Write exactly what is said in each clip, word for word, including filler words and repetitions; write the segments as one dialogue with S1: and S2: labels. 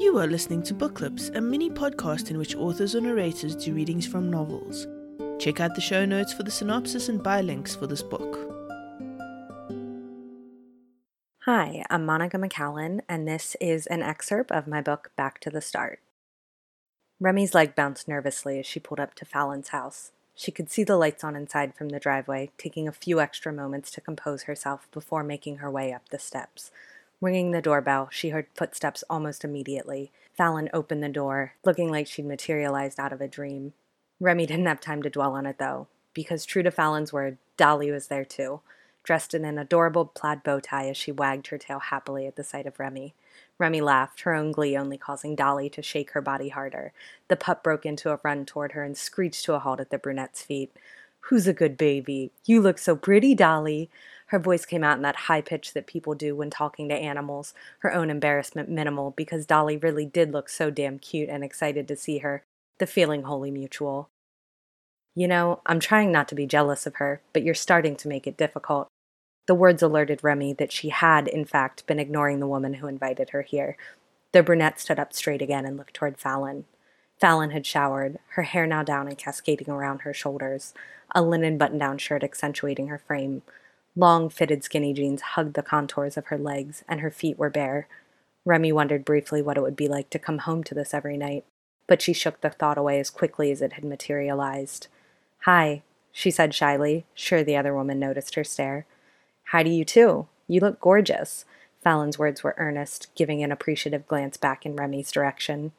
S1: You are listening to Book Clips, a mini podcast in which authors or narrators do readings from novels. Check out the show notes for the synopsis and buy links for this book.
S2: Hi, I'm Monica McCallan, and this is an excerpt of my book, Back to the Start. Remy's leg bounced nervously as she pulled up to Fallon's house. She could see the lights on inside from the driveway, taking a few extra moments to compose herself before making her way up the steps. Ringing the doorbell, she heard footsteps almost immediately. Fallon opened the door, looking like she'd materialized out of a dream. Remy didn't have time to dwell on it, though, because true to Fallon's word, Dolly was there too, dressed in an adorable plaid bow tie as she wagged her tail happily at the sight of Remy. Remy laughed, her own glee only causing Dolly to shake her body harder. The pup broke into a run toward her and screeched to a halt at the brunette's feet. "Who's a good baby? You look so pretty, Dolly." Her voice came out in that high pitch that people do when talking to animals, her own embarrassment minimal because Dolly really did look so damn cute and excited to see her, the feeling wholly mutual. "You know, I'm trying not to be jealous of her, but you're starting to make it difficult." The words alerted Remy that she had, in fact, been ignoring the woman who invited her here. The brunette stood up straight again and looked toward Fallon. Fallon had showered, her hair now down and cascading around her shoulders, a linen button-down shirt accentuating her frame. Long, fitted skinny jeans hugged the contours of her legs, and her feet were bare. Remy wondered briefly what it would be like to come home to this every night, but she shook the thought away as quickly as it had materialized. "Hi," she said shyly, sure the other woman noticed her stare. "Hi to you, too. You look gorgeous." Fallon's words were earnest, giving an appreciative glance back in Remy's direction.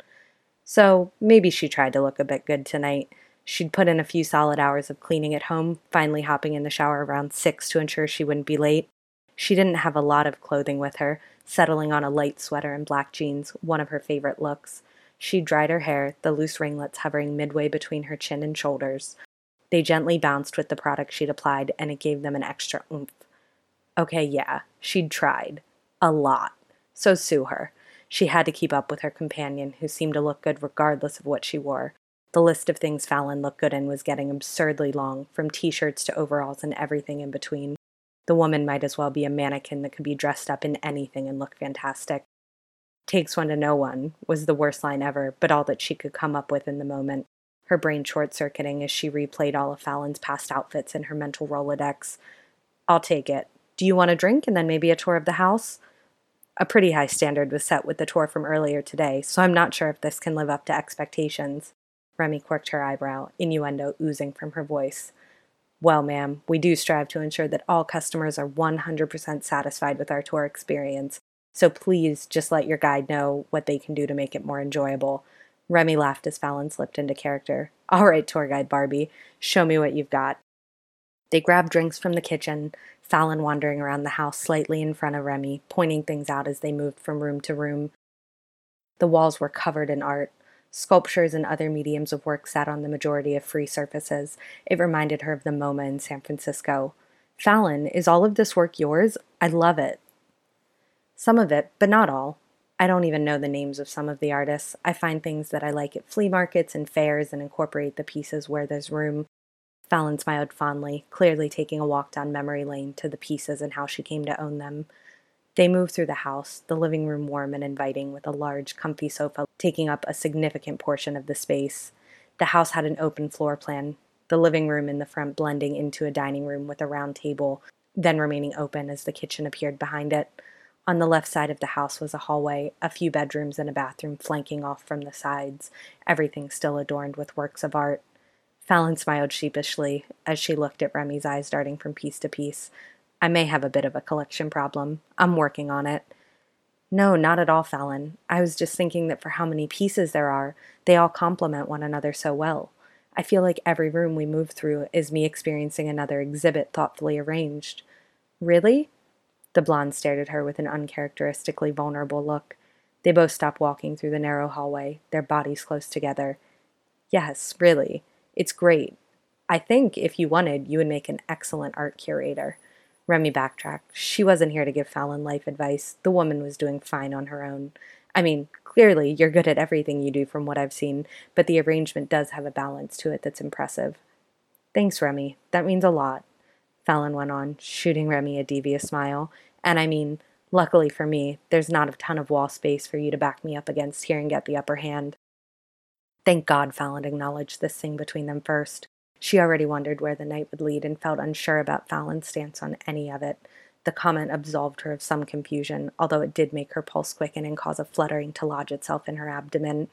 S2: So, maybe she tried to look a bit good tonight. She'd put in a few solid hours of cleaning at home, finally hopping in the shower around six to ensure she wouldn't be late. She didn't have a lot of clothing with her, settling on a light sweater and black jeans, one of her favorite looks. She dried her hair, the loose ringlets hovering midway between her chin and shoulders. They gently bounced with the product she'd applied, and it gave them an extra oomph. Okay, yeah, she'd tried. A lot. So sue her. She had to keep up with her companion, who seemed to look good regardless of what she wore. The list of things Fallon looked good in was getting absurdly long, from t-shirts to overalls and everything in between. The woman might as well be a mannequin that could be dressed up in anything and look fantastic. "Takes one to know one" was the worst line ever, but all that she could come up with in the moment. Her brain short-circuiting as she replayed all of Fallon's past outfits in her mental Rolodex. "I'll take it. Do you want a drink and then maybe a tour of the house?" A pretty high standard was set with the tour from earlier today, so I'm not sure if this can live up to expectations. Remy quirked her eyebrow, innuendo oozing from her voice. "Well, ma'am, we do strive to ensure that all customers are one hundred percent satisfied with our tour experience, so please just let your guide know what they can do to make it more enjoyable." Remy laughed as Fallon slipped into character. "All right, tour guide Barbie, show me what you've got." They grabbed drinks from the kitchen, Fallon wandering around the house slightly in front of Remy, pointing things out as they moved from room to room. The walls were covered in art. Sculptures and other mediums of work sat on the majority of free surfaces. It reminded her of the MoMA in San Francisco. "Fallon, is all of this work yours? I love it." "Some of it, but not all. I don't even know the names of some of the artists. I find things that I like at flea markets and fairs and incorporate the pieces where there's room." Fallon smiled fondly, clearly taking a walk down memory lane to the pieces and how she came to own them. They moved through the house, the living room warm and inviting, with a large, comfy sofa taking up a significant portion of the space. The house had an open floor plan, the living room in the front blending into a dining room with a round table, then remaining open as the kitchen appeared behind it. On the left side of the house was a hallway, a few bedrooms and a bathroom flanking off from the sides, everything still adorned with works of art. Fallon smiled sheepishly as she looked at Remy's eyes darting from piece to piece. "I may have a bit of a collection problem. I'm working on it." "No, not at all, Fallon. I was just thinking that for how many pieces there are, they all complement one another so well. I feel like every room we move through is me experiencing another exhibit thoughtfully arranged." "Really?" The blonde stared at her with an uncharacteristically vulnerable look. They both stopped walking through the narrow hallway, their bodies close together. "Yes, really. It's great. I think, if you wanted, you would make an excellent art curator." Remy backtracked. She wasn't here to give Fallon life advice. The woman was doing fine on her own. "I mean, clearly you're good at everything you do from what I've seen, but the arrangement does have a balance to it that's impressive." "Thanks, Remy. That means a lot," Fallon went on, shooting Remy a devious smile. "And I mean, Luckily for me, there's not a ton of wall space for you to back me up against here and get the upper hand. Thank God Fallon acknowledged this thing between them first. She already wondered where the night would lead and felt unsure about Fallon's stance on any of it. The comment absolved her of some confusion, although it did make her pulse quicken and cause a fluttering to lodge itself in her abdomen.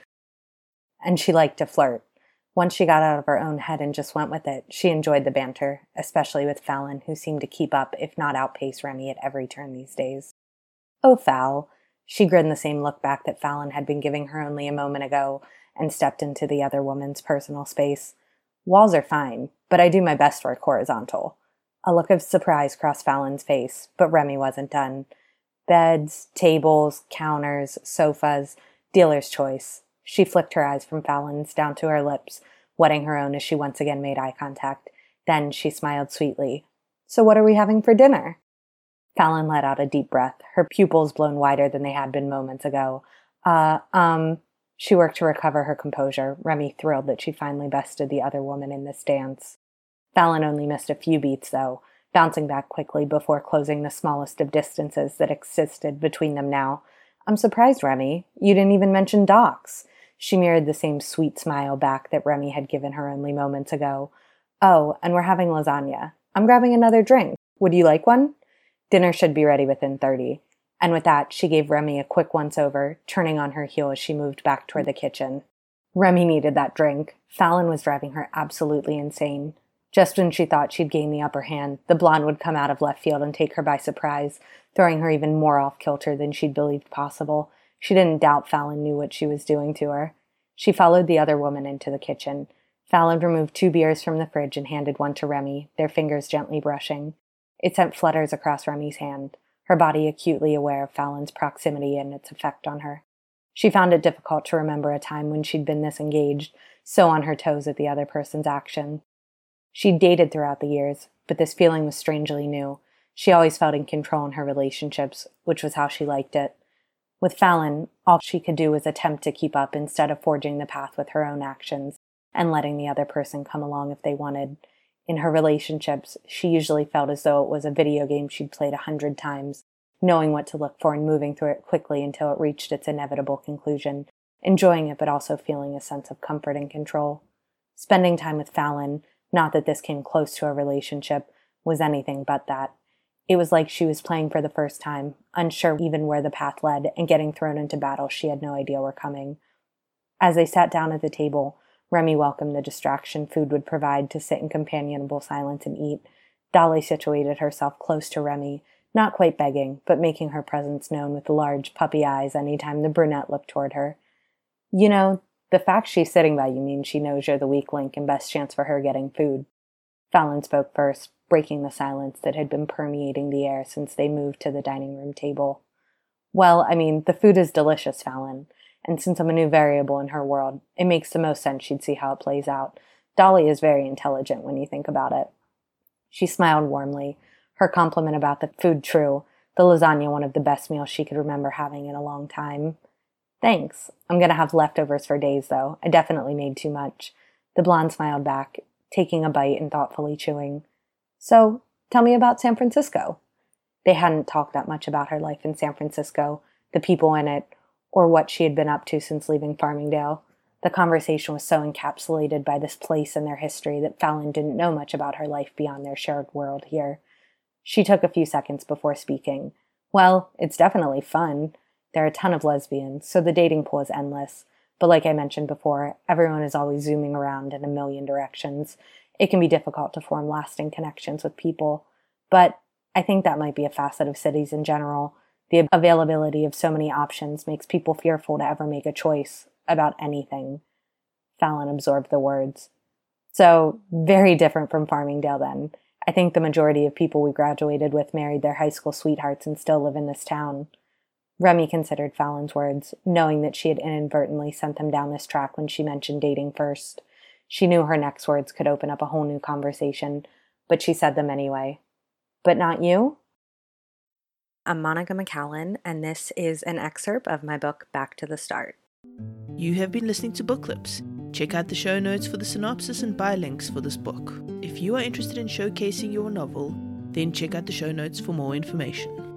S2: And she liked to flirt. Once she got out of her own head and just went with it, she enjoyed the banter, especially with Fallon, who seemed to keep up, if not outpace Remy at every turn these days. "Oh, Fal." She grinned the same look back that Fallon had been giving her only a moment ago, and stepped into the other woman's personal space. "Walls are fine, but I do my best work horizontal." A look of surprise crossed Fallon's face, but Remy wasn't done. Beds, tables, counters, sofas, dealer's choice. She flicked her eyes from Fallon's down to her lips, wetting her own as she once again made eye contact. Then she smiled sweetly. "So what are we having for dinner?" Fallon let out a deep breath, her pupils blown wider than they had been moments ago. Uh, um... She worked to recover her composure, Remy thrilled that she finally bested the other woman in this dance. Fallon only missed a few beats, though, bouncing back quickly before closing the smallest of distances that existed between them now. "I'm surprised, Remy. You didn't even mention Docs." She mirrored the same sweet smile back that Remy had given her only moments ago. "Oh, and we're having lasagna. I'm grabbing another drink. Would you like one?" Dinner should be ready within thirty. And with that, she gave Remy a quick once-over, turning on her heel as she moved back toward the kitchen. Remy needed that drink. Fallon was driving her absolutely insane. Just when she thought she'd gained the upper hand, the blonde would come out of left field and take her by surprise, throwing her even more off-kilter than she'd believed possible. She didn't doubt Fallon knew what she was doing to her. She followed the other woman into the kitchen. Fallon removed two beers from the fridge and handed one to Remy, their fingers gently brushing. It sent flutters across Remy's hand, her body acutely aware of Fallon's proximity and its effect on her. She found it difficult to remember a time when she'd been this engaged, so on her toes at the other person's action. She'd dated throughout the years, but this feeling was strangely new. She always felt in control in her relationships, which was how she liked it. With Fallon, all she could do was attempt to keep up instead of forging the path with her own actions and letting the other person come along if they wanted. In her relationships, she usually felt as though it was a video game she'd played a hundred times, knowing what to look for and moving through it quickly until it reached its inevitable conclusion, enjoying it but also feeling a sense of comfort and control. Spending time with Fallon, not that this came close to a relationship, was anything but that. It was like she was playing for the first time, unsure even where the path led, and getting thrown into battles she had no idea were coming. As they sat down at the table, Remy welcomed the distraction food would provide to sit in companionable silence and eat. Dolly situated herself close to Remy, not quite begging, but making her presence known with large puppy eyes any time the brunette looked toward her. "You know, the fact she's sitting by you means she knows you're the weak link and best chance for her getting food." Fallon spoke first, breaking the silence that had been permeating the air since they moved to the dining room table. "Well, I mean, the food is delicious, Fallon. And since I'm a new variable in her world, it makes the most sense she'd see how it plays out. Dolly is very intelligent when you think about it." She smiled warmly, her compliment about the food true, the lasagna one of the best meals she could remember having in a long time. "Thanks. I'm going to have leftovers for days, though. I definitely made too much." The blonde smiled back, taking a bite and thoughtfully chewing. "So, tell me about San Francisco." They hadn't talked that much about her life in San Francisco, the people in it, or what she had been up to since leaving Farmingdale. The conversation was so encapsulated by this place and their history that Fallon didn't know much about her life beyond their shared world here. She took a few seconds before speaking. "Well, it's definitely fun. There are a ton of lesbians, so the dating pool is endless. But like I mentioned before, everyone is always zooming around in a million directions. It can be difficult to form lasting connections with people. But I think that might be a facet of cities in general. The availability of so many options makes people fearful to ever make a choice about anything." Fallon absorbed the words. "So, very different from Farmingdale then. I think the majority of people we graduated with married their high school sweethearts and still live in this town." Remy considered Fallon's words, knowing that she had inadvertently sent them down this track when she mentioned dating first. She knew her next words could open up a whole new conversation, but she said them anyway. "But not you?" I'm Monica McCallan, and this is an excerpt of my book, Back to the Start.
S1: You have been listening to Book Clips. Check out the show notes for the synopsis and buy links for this book. If you are interested in showcasing your novel, then check out the show notes for more information.